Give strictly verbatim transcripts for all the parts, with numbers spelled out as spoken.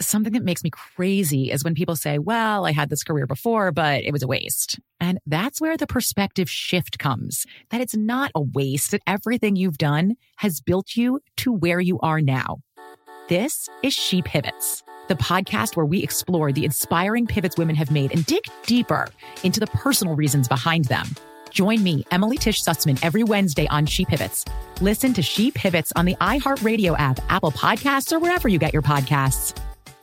something that makes me crazy is when people say, well, I had this career before, but it was a waste. And that's where the perspective shift comes, that it's not a waste, that everything you've done has built you to where you are now. This is She Pivots, the podcast where we explore the inspiring pivots women have made and dig deeper into the personal reasons behind them. Join me, Emily Tish Sussman, every Wednesday on She Pivots. Listen to She Pivots on the iHeartRadio app, Apple Podcasts, or wherever you get your podcasts.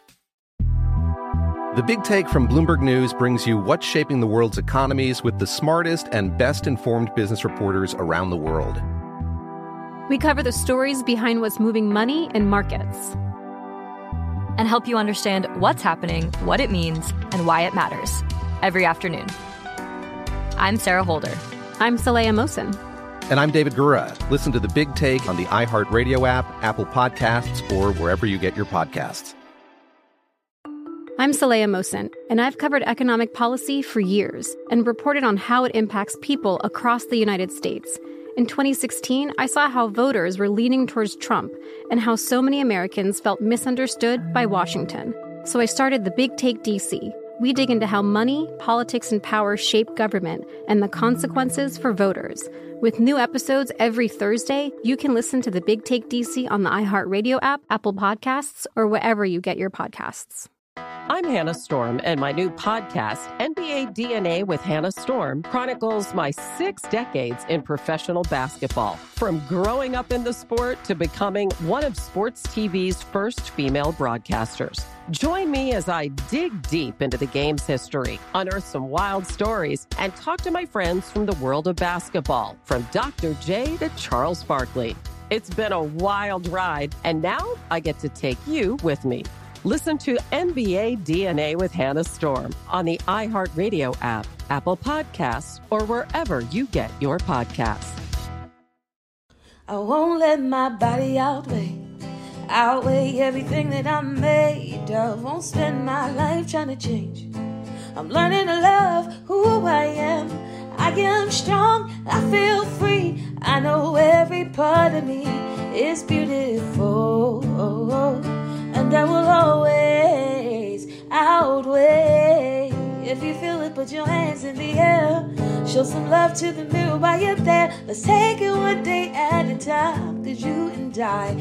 The Big Take from Bloomberg News brings you what's shaping the world's economies with the smartest and best-informed business reporters around the world. We cover the stories behind what's moving money and markets, and help you understand what's happening, what it means, and why it matters every afternoon. I'm Sarah Holder. I'm Saleha Mohsin. And I'm David Gura. Listen to The Big Take on the iHeartRadio app, Apple Podcasts, or wherever you get your podcasts. I'm Saleha Mohsin, and I've covered economic policy for years and reported on how it impacts people across the United States. In twenty sixteen, I saw how voters were leaning towards Trump and how so many Americans felt misunderstood by Washington. So I started The Big Take D C. We dig into how money, politics, and power shape government and the consequences for voters. With new episodes every Thursday, you can listen to The Big Take D C on the iHeartRadio app, Apple Podcasts, or wherever you get your podcasts. I'm Hannah Storm, and my new podcast, N B A D N A with Hannah Storm, chronicles my six decades in professional basketball. From growing up in the sport to becoming one of sports T V's first female broadcasters. Join me as I dig deep into the game's history, unearth some wild stories, and talk to my friends from the world of basketball, from Doctor J to Charles Barkley. It's been a wild ride, and now I get to take you with me. Listen to N B A D N A with Hannah Storm on the iHeartRadio app, Apple Podcasts, or wherever you get your podcasts. I won't let my body outweigh, outweigh everything that I'm made of. Won't spend my life trying to change. I'm learning to love who I am. I am strong, I feel free. I know every part of me is beautiful. And I will always outweigh. If you feel it, put your hands in the air. Show some love to the mirror while you're there. Let's take it one day at a time, 'cause you and I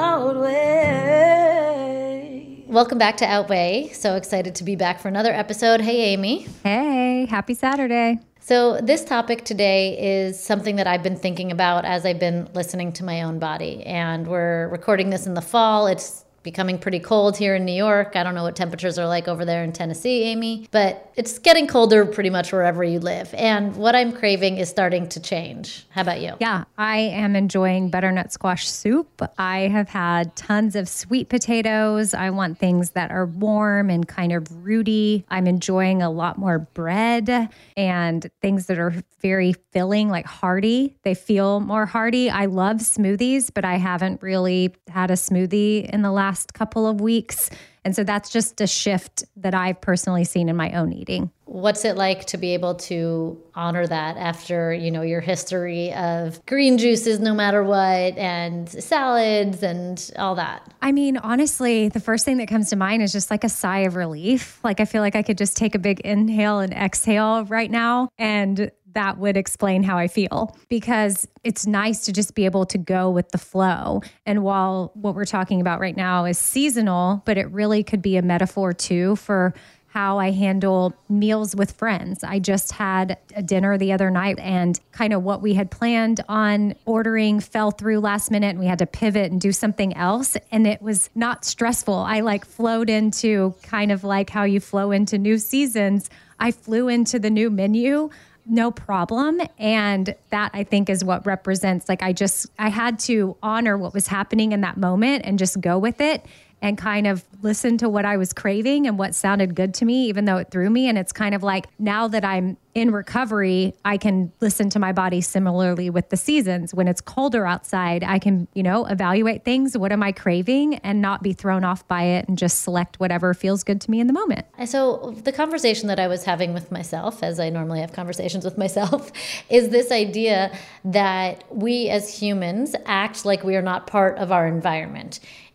outweigh. Welcome back to Outweigh. So excited to be back for another episode. Hey, Amy. Hey, happy Saturday. So this topic today is something that I've been thinking about as I've been listening to my own body. And we're recording this in the fall. It's becoming pretty cold here in New York. I don't know what temperatures are like over there in Tennessee, Amy, but it's getting colder pretty much wherever you live. And what I'm craving is starting to change. How about you? Yeah, I am enjoying butternut squash soup. I have had tons of sweet potatoes. I want things that are warm and kind of rooty. I'm enjoying a lot more bread and things that are very filling, like hearty. They feel more hearty. I love smoothies, but I haven't really had a smoothie in the last couple of weeks. And so that's just a shift that I've personally seen in my own eating. What's it like to be able to honor that after, you know, your history of green juices no matter what and salads and all that? I mean, honestly, the first thing that comes to mind is just like a sigh of relief. Like I feel like I could just take a big inhale and exhale right now, and that would explain how I feel, because it's nice to just be able to go with the flow. And while what we're talking about right now is seasonal, but it really could be a metaphor too for how I handle meals with friends. I just had a dinner the other night, and kind of what we had planned on ordering fell through last minute, and we had to pivot and do something else. And it was not stressful. I like flowed into kind of like how you flow into new seasons. I flew into the new menu, no problem. And that, I think, is what represents, like, I just, I had to honor what was happening in that moment and just go with it and kind of listen to what I was craving and what sounded good to me, even though it threw me. And it's kind of like, now that I'm in recovery, I can listen to my body similarly with the seasons. When it's colder outside, I can, you know, evaluate things. What am I craving? And not be thrown off by it and just select whatever feels good to me in the moment. So the conversation that I was having with myself, as I normally have conversations with myself, is this idea that we as humans act like we are not part of our environment.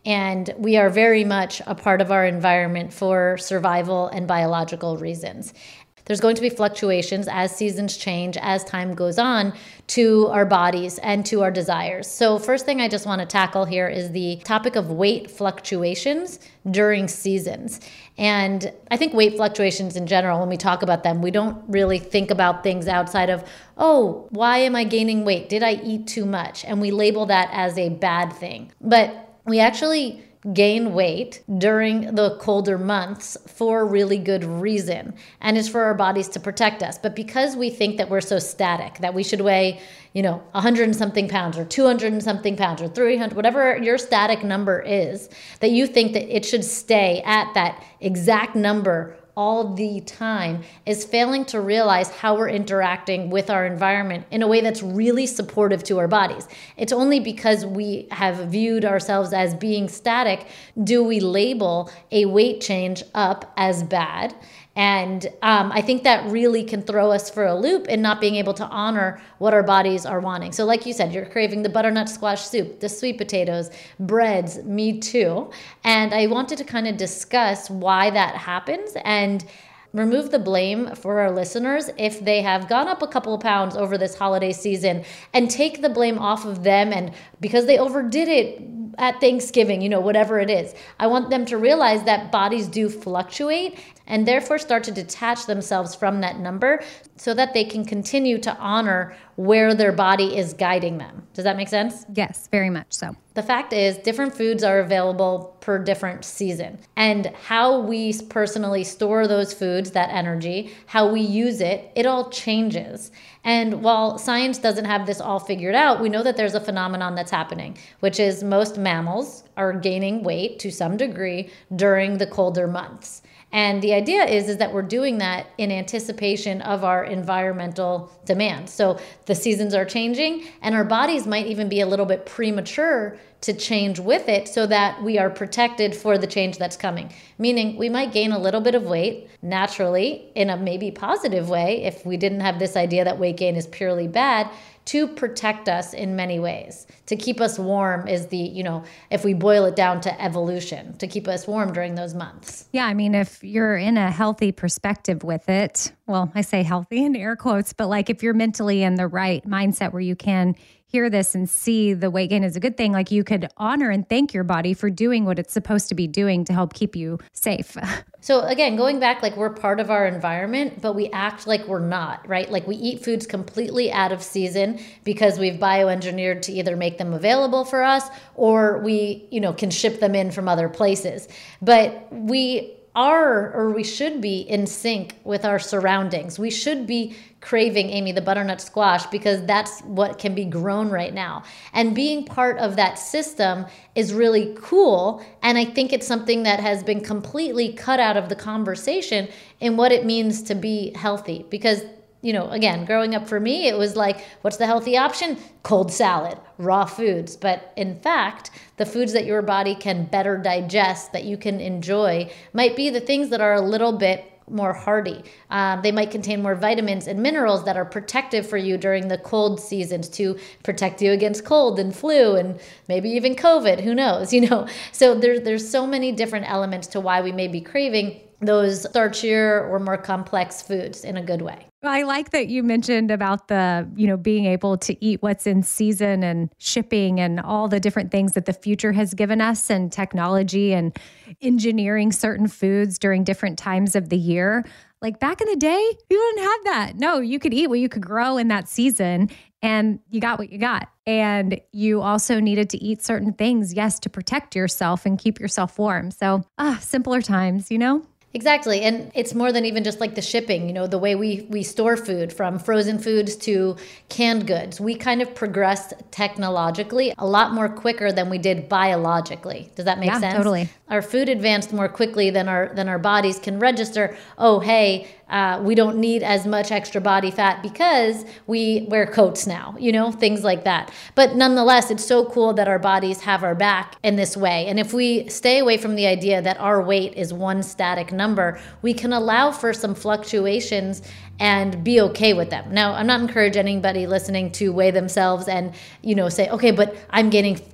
And we are very much a part of our environment for survival and biological reasons. There's going to be fluctuations as seasons change, as time goes on, to our bodies and to our desires. So first thing I just want to tackle here is the topic of weight fluctuations during seasons. And I think weight fluctuations in general, when we talk about them, we don't really think about things outside of, oh, why am I gaining weight? Did I eat too much? And we label that as a bad thing. But we actually gain weight during the colder months for a really good reason. And it's for our bodies to protect us. But because we think that we're so static, that we should weigh, you know, a hundred and something pounds or two hundred and something pounds or three hundred, whatever your static number is, that you think that it should stay at that exact number all the time, is failing to realize how we're interacting with our environment in a way that's really supportive to our bodies. It's only because we have viewed ourselves as being static do we label a weight change up as bad. And um, I think that really can throw us for a loop in not being able to honor what our bodies are wanting. So like you said, you're craving the butternut squash soup, the sweet potatoes, breads, me too. And I wanted to kind of discuss why that happens and remove the blame for our listeners if they have gone up a couple of pounds over this holiday season, and take the blame off of them and because they overdid it at Thanksgiving, you know, whatever it is. I want them to realize that bodies do fluctuate and therefore start to detach themselves from that number so that they can continue to honor where their body is guiding them. Does that make sense? Yes, very much so. The fact is, different foods are available per different season. And how we personally store those foods, that energy, how we use it, it all changes. And while science doesn't have this all figured out, we know that there's a phenomenon that's happening, which is most mammals are gaining weight to some degree during the colder months. And the idea is, is that we're doing that in anticipation of our environmental demands. So the seasons are changing and our bodies might even be a little bit premature to change with it so that we are protected for the change that's coming. Meaning we might gain a little bit of weight naturally in a maybe positive way if we didn't have this idea that weight gain is purely bad, to protect us in many ways. To keep us warm is the, you know, if we boil it down to evolution, to keep us warm during those months. Yeah, I mean, if you're in a healthy perspective with it, well, I say healthy in air quotes, but like if you're mentally in the right mindset where you can hear this and see the weight gain as a good thing, like you could honor and thank your body for doing what it's supposed to be doing to help keep you safe. So again, going back, like we're part of our environment, but we act like we're not, right? Like we eat foods completely out of season because we've bioengineered to either make them available for us or we, you know, can ship them in from other places. But we are, or we should be in sync with our surroundings. We should be craving, Amy, the butternut squash because that's what can be grown right now. And being part of that system is really cool. And I think it's something that has been completely cut out of the conversation in what it means to be healthy. Because, you know, again, growing up for me, it was like, what's the healthy option? Cold salad, raw foods. But in fact, the foods that your body can better digest, that you can enjoy, might be the things that are a little bit more hardy. Um, they might contain more vitamins and minerals that are protective for you during the cold seasons to protect you against cold and flu and maybe even COVID, who knows, you know? So there's, there's so many different elements to why we may be craving those starchier or more complex foods in a good way. Well, I like that you mentioned about the, you know, being able to eat what's in season and shipping and all the different things that the future has given us and technology and engineering certain foods during different times of the year. Like back in the day, you didn't have that. No, you could eat what you could grow in that season and you got what you got. And you also needed to eat certain things, yes, to protect yourself and keep yourself warm. So, ah, simpler times, you know? Exactly. And it's more than even just like the shipping, you know, the way we, we store food from frozen foods to canned goods. We kind of progressed technologically a lot more quicker than we did biologically. Does that make yeah, sense? Totally. Our food advanced more quickly than our than our bodies can register, oh, hey, uh, we don't need as much extra body fat because we wear coats now, you know, things like that. But nonetheless, it's so cool that our bodies have our back in this way. And if we stay away from the idea that our weight is one static number, we can allow for some fluctuations and be okay with them. Now, I'm not encouraging anybody listening to weigh themselves and, you know, say, okay, but I'm gaining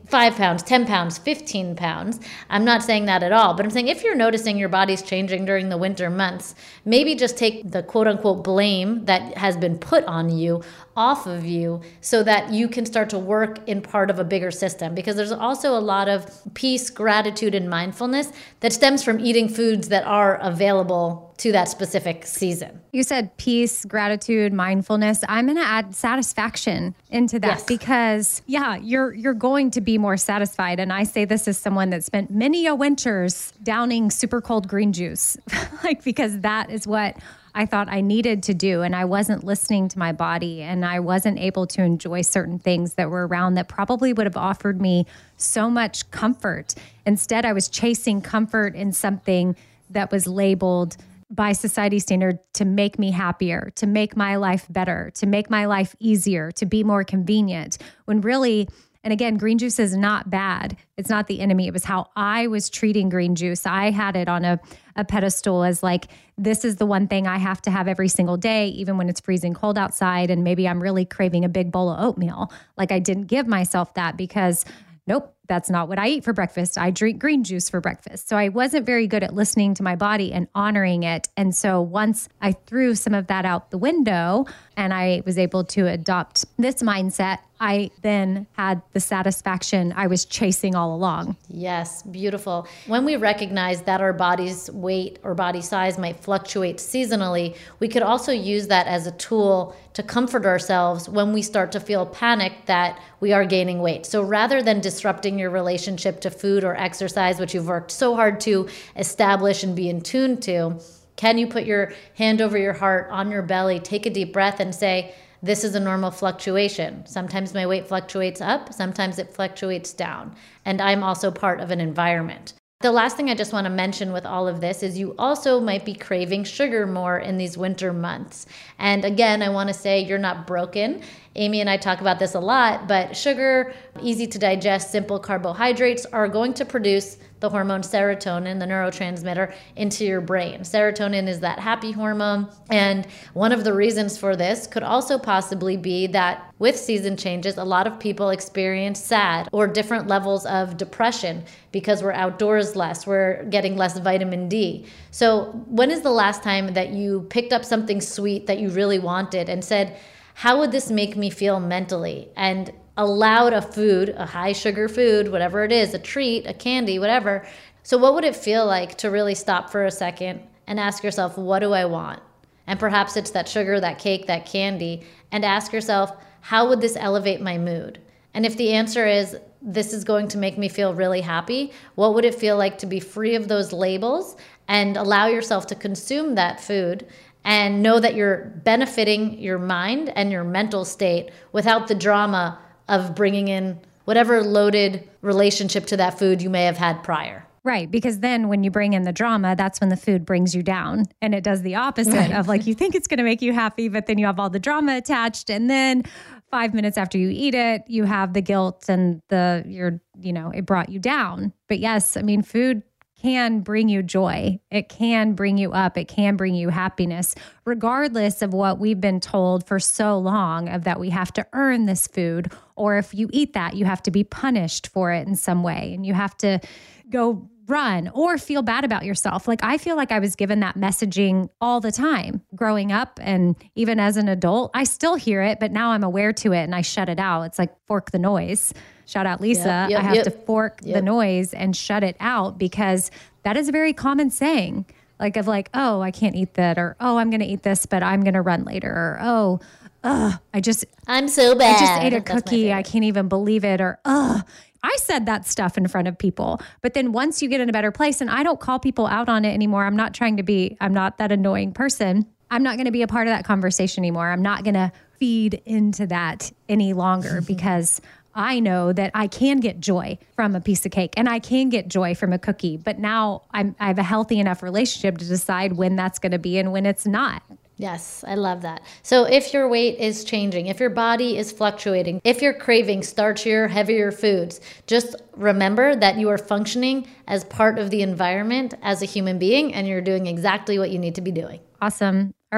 five pounds, ten pounds, fifteen pounds. I'm not saying that at all, but I'm saying if you're noticing your body's changing during the winter months, maybe just take the quote unquote blame that has been put on you off of you so that you can start to work in part of a bigger system. Because there's also a lot of peace, gratitude, and mindfulness that stems from eating foods that are available to that specific season. You said peace, gratitude, mindfulness. I'm going to add satisfaction into that Yes. because yeah, you're you're going to be more satisfied. And I say this as someone that spent many a winters downing super cold green juice, like because that is what I thought I needed to do. And I wasn't listening to my body and I wasn't able to enjoy certain things that were around that probably would have offered me so much comfort. Instead, I was chasing comfort in something that was labeled by society standard to make me happier, to make my life better, to make my life easier, to be more convenient. When really, and again, green juice is not bad. It's not the enemy. It was how I was treating green juice. I had it on a, a pedestal as like, this is the one thing I have to have every single day, even when it's freezing cold outside. And maybe I'm really craving a big bowl of oatmeal. Like I didn't give myself that because nope, that's not what I eat for breakfast. I drink green juice for breakfast. So I wasn't very good at listening to my body and honoring it. And so once I threw some of that out the window and I was able to adopt this mindset, I then had the satisfaction I was chasing all along. Yes, beautiful. When we recognize that our body's weight or body size might fluctuate seasonally, we could also use that as a tool to comfort ourselves when we start to feel panicked that we are gaining weight. So rather than disrupting your relationship to food or exercise, which you've worked so hard to establish and be in tune to, can you put your hand over your heart on your belly, take a deep breath and say, this is a normal fluctuation. Sometimes my weight fluctuates up, sometimes it fluctuates down, and I'm also part of an environment. The last thing I just want to mention with all of this is you also might be craving sugar more in these winter months. And again, I want to say you're not broken. Amy and I talk about this a lot, but sugar, easy to digest, simple carbohydrates are going to produce the hormone serotonin, the neurotransmitter, into your brain. Serotonin is that happy hormone. And one of the reasons for this could also possibly be that with season changes, a lot of people experience sad or different levels of depression because we're outdoors less, we're getting less vitamin D. So when is the last time that you picked up something sweet that you really wanted and said, how would this make me feel mentally? And allowed a food, a high sugar food, whatever it is, a treat, a candy, whatever. So what would it feel like to really stop for a second and ask yourself, what do I want? And perhaps it's that sugar, that cake, that candy, and ask yourself, how would this elevate my mood? And if the answer is, this is going to make me feel really happy, what would it feel like to be free of those labels and allow yourself to consume that food and know that you're benefiting your mind and your mental state without the drama of bringing in whatever loaded relationship to that food you may have had prior. Right. Because then when you bring in the drama, that's when the food brings you down. And it does the opposite right. of like, you think it's going to make you happy, but then you have all the drama attached. And then five minutes after you eat it, you have the guilt and the, you're, you know, it brought you down. But yes, I mean, food can bring you joy. It can bring you up. It can bring you happiness, regardless of what we've been told for so long of that we have to earn this food, or if you eat that, you have to be punished for it in some way and you have to go run or feel bad about yourself. Like I feel like I was given that messaging all the time growing up, and even as an adult, I still hear it, but now I'm aware to it and I shut it out. It's like fork the noise. Shout out Lisa. Yep, yep, I have yep. to fork yep. the noise and shut it out, because that is a very common saying, like of like, oh, I can't eat that, or oh, I'm going to eat this, but I'm going to run later, or oh, uh, I just, I'm so bad. I just ate a cookie. I can't even believe it. Or, oh, I said that stuff in front of people. But then once you get in a better place, and I don't call people out on it anymore. I'm not trying to be, I'm not that annoying person. I'm not going to be a part of that conversation anymore. I'm not going to feed into that any longer because I know that I can get joy from a piece of cake and I can get joy from a cookie. But now I'm, I have a healthy enough relationship to decide when that's going to be and when it's not. Yes, I love that. So if your weight is changing, if your body is fluctuating, if you're craving starchier, heavier foods, just remember that you are functioning as part of the environment as a human being, and you're doing exactly what you need to be doing. Awesome. All right.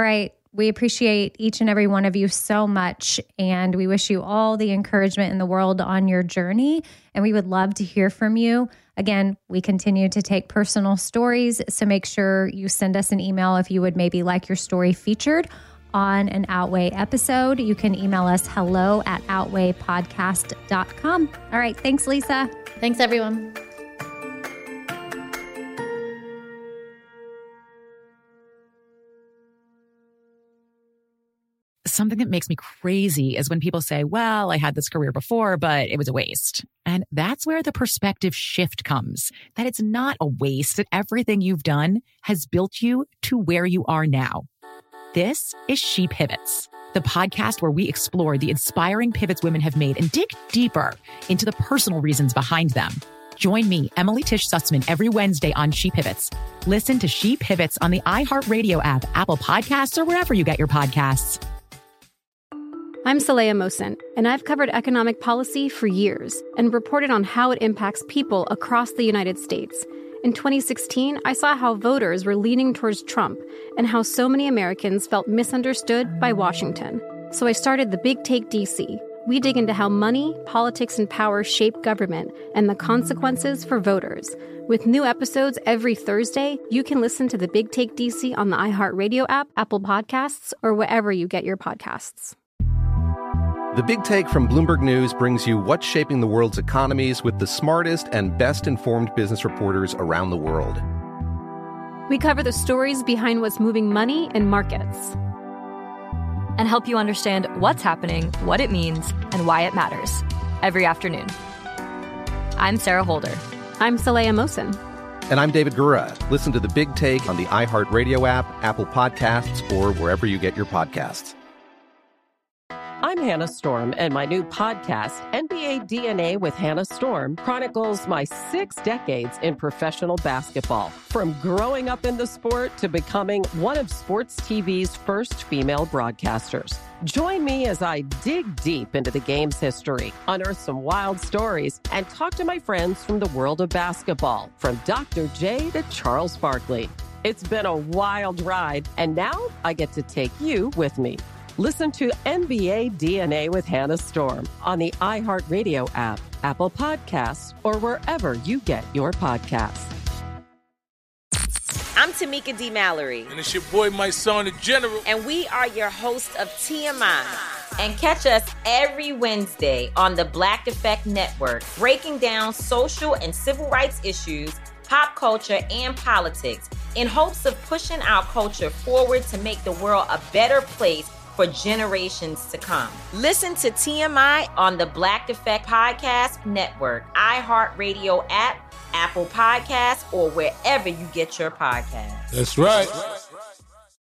We appreciate each and every one of you so much, and we wish you all the encouragement in the world on your journey, and we would love to hear from you. Again, we continue to take personal stories, so make sure you send us an email if you would maybe like your story featured on an Outweigh episode. You can email us hello at outweigh podcast dot com. All right, thanks, Lisa. Thanks, everyone. Something that makes me crazy is when people say, well, I had this career before, but it was a waste. And that's where the perspective shift comes, that it's not a waste, that everything you've done has built you to where you are now. This is She Pivots, the podcast where we explore the inspiring pivots women have made and dig deeper into the personal reasons behind them. Join me, Emily Tish Sussman, every Wednesday on She Pivots. Listen to She Pivots on the iHeartRadio app, Apple Podcasts, or wherever you get your podcasts. I'm Saleha Mohsin, and I've covered economic policy for years and reported on how it impacts people across the United States. In twenty sixteen, I saw how voters were leaning towards Trump and how so many Americans felt misunderstood by Washington. So I started The Big Take D C. We dig into how money, politics, and power shape government and the consequences for voters. With new episodes every Thursday, you can listen to The Big Take D C on the iHeartRadio app, Apple Podcasts, or wherever you get your podcasts. The Big Take from Bloomberg News brings you what's shaping the world's economies with the smartest and best-informed business reporters around the world. We cover the stories behind what's moving money and markets, and help you understand what's happening, what it means, and why it matters every afternoon. I'm Sarah Holder. I'm Saleha Mohsin. And I'm David Gura. Listen to The Big Take on the iHeartRadio app, Apple Podcasts, or wherever you get your podcasts. I'm Hannah Storm, and my new podcast, N B A D N A with Hannah Storm, chronicles my six decades in professional basketball. From growing up in the sport to becoming one of sports T V's first female broadcasters. Join me as I dig deep into the game's history, unearth some wild stories, and talk to my friends from the world of basketball, from Doctor J to Charles Barkley. It's been a wild ride, and now I get to take you with me. Listen to N B A D N A with Hannah Storm on the iHeartRadio app, Apple Podcasts, or wherever you get your podcasts. I'm Tamika D. Mallory. And it's your boy, my son, the General. And we are your hosts of T M I. And catch us every Wednesday on the Black Effect Network, breaking down social and civil rights issues, pop culture, and politics, in hopes of pushing our culture forward to make the world a better place for generations to come. Listen to T M I on the Black Effect Podcast Network, iHeartRadio app, Apple Podcasts, or wherever you get your podcasts. That's right.